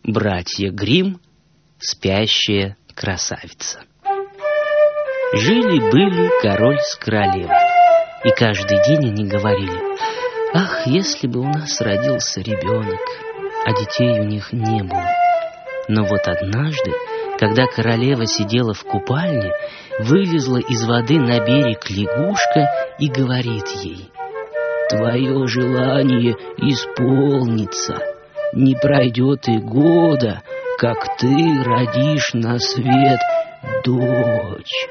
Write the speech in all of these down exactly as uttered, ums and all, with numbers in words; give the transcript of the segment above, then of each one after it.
Братья Гримм. Спящая красавица. Жили-были король с королевой, и каждый день они говорили: «Ах, если бы у нас родился ребенок!» А детей у них не было. Но вот однажды, когда королева сидела в купальне, вылезла из воды на берег лягушка и говорит ей: «Твое желание исполнится. Не пройдет и года, как ты родишь на свет дочь».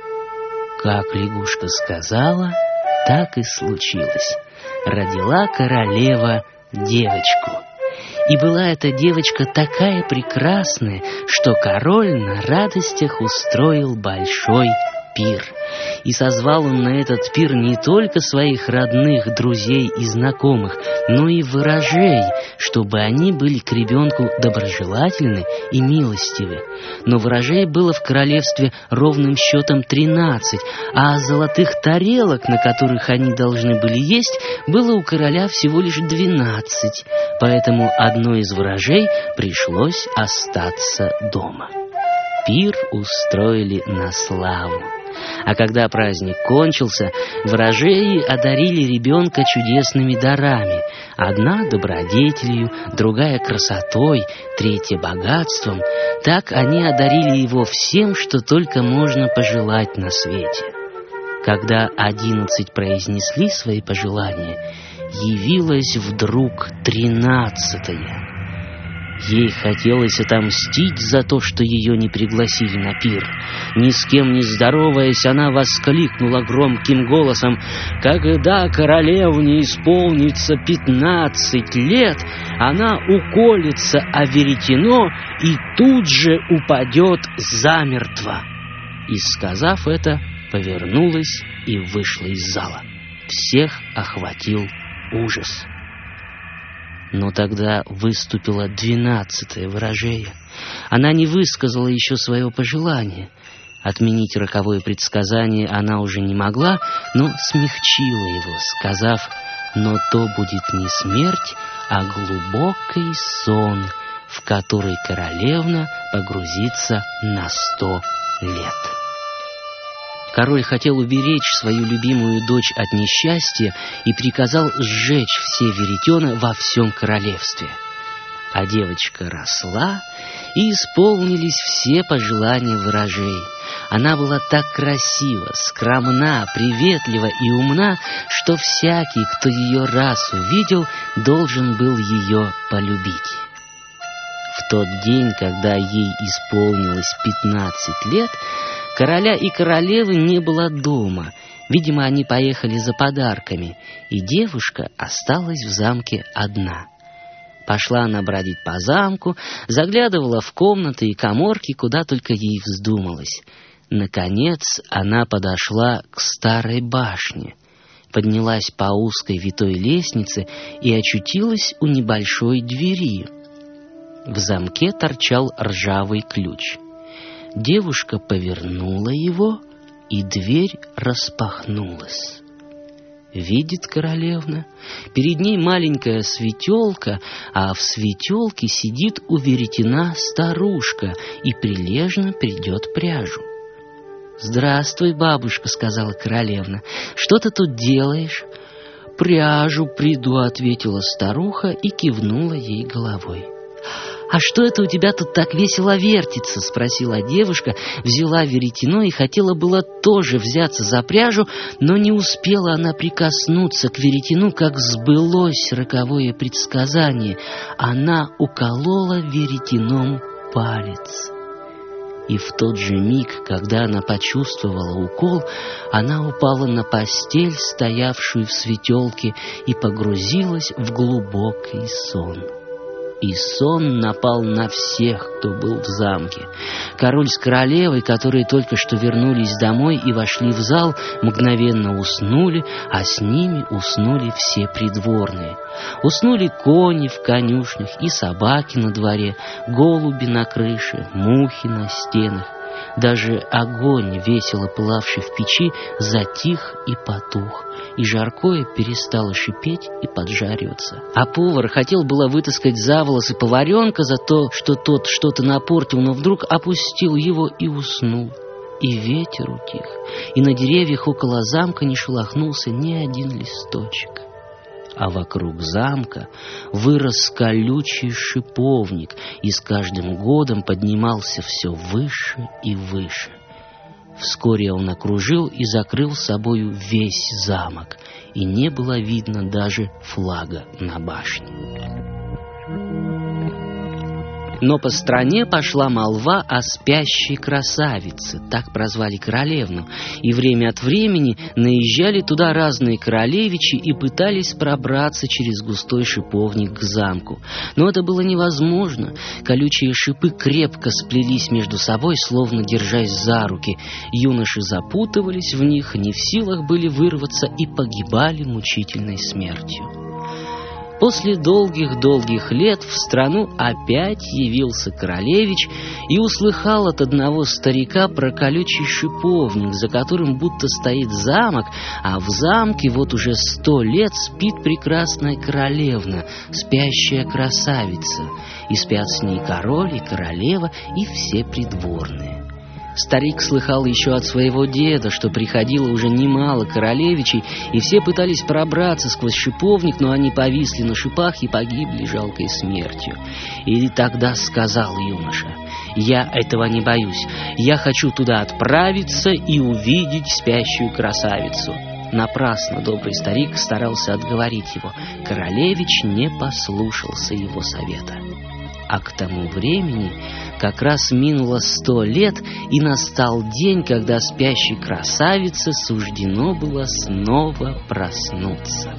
Как лягушка сказала, так и случилось. Родила королева девочку. И была эта девочка такая прекрасная, что король на радостях устроил большой пир. И созвал он на этот пир не только своих родных, друзей и знакомых, но и ворожей, чтобы они были к ребенку доброжелательны и милостивы. Но ворожей было в королевстве ровным счетом тринадцать, а золотых тарелок, на которых они должны были есть, было у короля всего лишь двенадцать. Поэтому одной из ворожей пришлось остаться дома. Пир устроили на славу. А когда праздник кончился, ворожеи одарили ребенка чудесными дарами. Одна добродетелью, другая красотой, третья богатством. Так они одарили его всем, что только можно пожелать на свете. Когда одиннадцать произнесли свои пожелания, явилась вдруг тринадцатая. Ей хотелось отомстить за то, что ее не пригласили на пир. Ни с кем не здороваясь, она воскликнула громким голосом: «Когда королевне исполнится пятнадцать лет, она уколется о веретено и тут же упадет замертво». И, сказав это, повернулась и вышла из зала. Всех охватил ужас. Но тогда выступила двенадцатая ворожея. Она не высказала еще своего пожелания. Отменить роковое предсказание она уже не могла, но смягчила его, сказав: «Но то будет не смерть, а глубокий сон, в который королевна погрузится на сто лет». Король хотел уберечь свою любимую дочь от несчастья и приказал сжечь все веретена во всем королевстве. А девочка росла, и исполнились все пожелания ворожей. Она была так красива, скромна, приветлива и умна, что всякий, кто ее раз увидел, должен был ее полюбить. В тот день, когда ей исполнилось пятнадцать лет, короля и королевы не было дома. Видимо, они поехали за подарками, и девушка осталась в замке одна. Пошла она бродить по замку, заглядывала в комнаты и каморки, куда только ей вздумалось. Наконец она подошла к старой башне, поднялась по узкой витой лестнице и очутилась у небольшой двери. В замке торчал ржавый ключ. Девушка повернула его, и дверь распахнулась. Видит королевна, перед ней маленькая светелка, а в светелке сидит у веретена старушка и прилежно прядет пряжу. «Здравствуй, бабушка», — сказала королевна, — «что ты тут делаешь?» «Пряжу приду», — ответила старуха и кивнула ей головой. «А что это у тебя тут так весело вертится?» — спросила девушка, взяла веретено и хотела было тоже взяться за пряжу, но не успела она прикоснуться к веретену, как сбылось роковое предсказание. Она уколола веретеном палец. И в тот же миг, когда она почувствовала укол, она упала на постель, стоявшую в светелке, и погрузилась в глубокий сон. И сон напал на всех, кто был в замке. Король с королевой, которые только что вернулись домой и вошли в зал, мгновенно уснули, а с ними уснули все придворные. Уснули кони в конюшнях и собаки на дворе, голуби на крыше, мухи на стенах. Даже огонь, весело пылавший в печи, затих и потух, и жаркое перестало шипеть и поджариваться. А повар хотел было вытаскать за волосы поваренка за то, что тот что-то напортил, но вдруг опустил его и уснул. И ветер утих, и на деревьях около замка не шелохнулся ни один листочек. А вокруг замка вырос колючий шиповник, и с каждым годом поднимался все выше и выше. Вскоре он окружил и закрыл собою весь замок, и не было видно даже флага на башне. Но по стране пошла молва о спящей красавице, так прозвали королевну, и время от времени наезжали туда разные королевичи и пытались пробраться через густой шиповник к замку. Но это было невозможно. Колючие шипы крепко сплелись между собой, словно держась за руки. Юноши запутывались в них, не в силах были вырваться и погибали мучительной смертью. После долгих-долгих лет в страну опять явился королевич и услыхал от одного старика про колючий шиповник, за которым будто стоит замок, а в замке вот уже сто лет спит прекрасная королевна, спящая красавица, и спят с ней король и королева и все придворные. Старик слыхал еще от своего деда, что приходило уже немало королевичей, и все пытались пробраться сквозь шиповник, но они повисли на шипах и погибли жалкой смертью. И тогда сказал юноша: «Я этого не боюсь, я хочу туда отправиться и увидеть спящую красавицу». Напрасно добрый старик старался отговорить его. Королевич не послушался его совета. А к тому времени как раз минуло сто лет, и настал день, когда спящей красавице суждено было снова проснуться.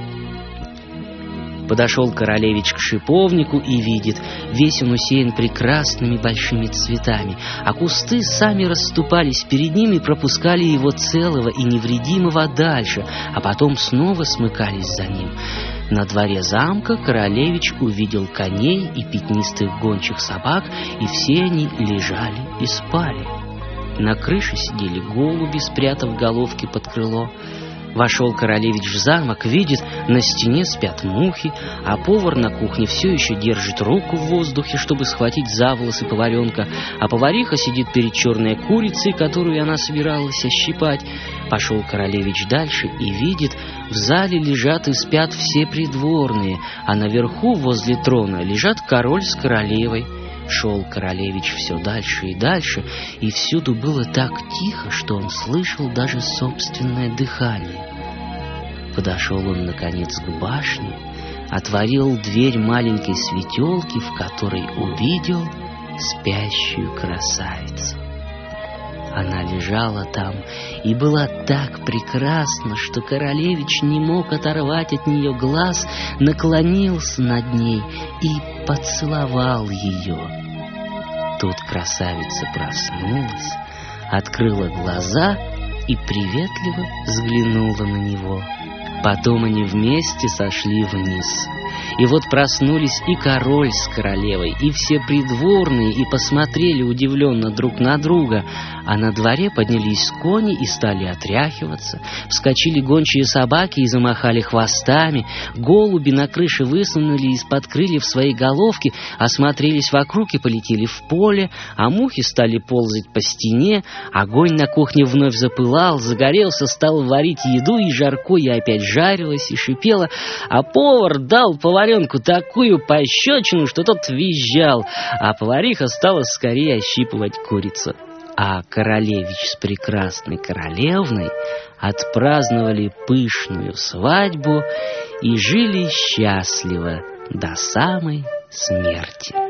Подошел королевич к шиповнику и видит, весь он усеян прекрасными большими цветами, а кусты сами расступались перед ним и пропускали его целого и невредимого дальше, а потом снова смыкались за ним. На дворе замка королевич увидел коней и пятнистых гончих собак, и все они лежали и спали. На крыше сидели голуби, спрятав головки под крыло. Вошел королевич в замок, видит, на стене спят мухи, а повар на кухне все еще держит руку в воздухе, чтобы схватить за волосы поваренка, а повариха сидит перед черной курицей, которую она собиралась ощипать. Пошел королевич дальше и видит, в зале лежат и спят все придворные, а наверху возле трона лежат король с королевой. Шел королевич все дальше и дальше, и всюду было так тихо, что он слышал даже собственное дыхание. Подошел он, наконец, к башне, отворил дверь маленькой светелки, в которой увидел спящую красавицу. Она лежала там и была так прекрасна, что королевич не мог оторвать от нее глаз, наклонился над ней и поцеловал ее. Тут красавица проснулась, открыла глаза и приветливо взглянула на него. Потом они вместе сошли вниз. И вот проснулись и король с королевой, и все придворные, и посмотрели удивленно друг на друга. А на дворе поднялись кони и стали отряхиваться. Вскочили гончие собаки и замахали хвостами. Голуби на крыше высунули из-под крыльев свои головки, осмотрелись вокруг и полетели в поле. А мухи стали ползать по стене. Огонь на кухне вновь запылал, загорелся, стал варить еду, и жаркое опять жарилось и шипело. А повар дал поваренку такую пощечину, что тот визжал, а повариха стала скорее ощипывать курицу. А королевич с прекрасной королевной отпраздновали пышную свадьбу и жили счастливо до самой смерти.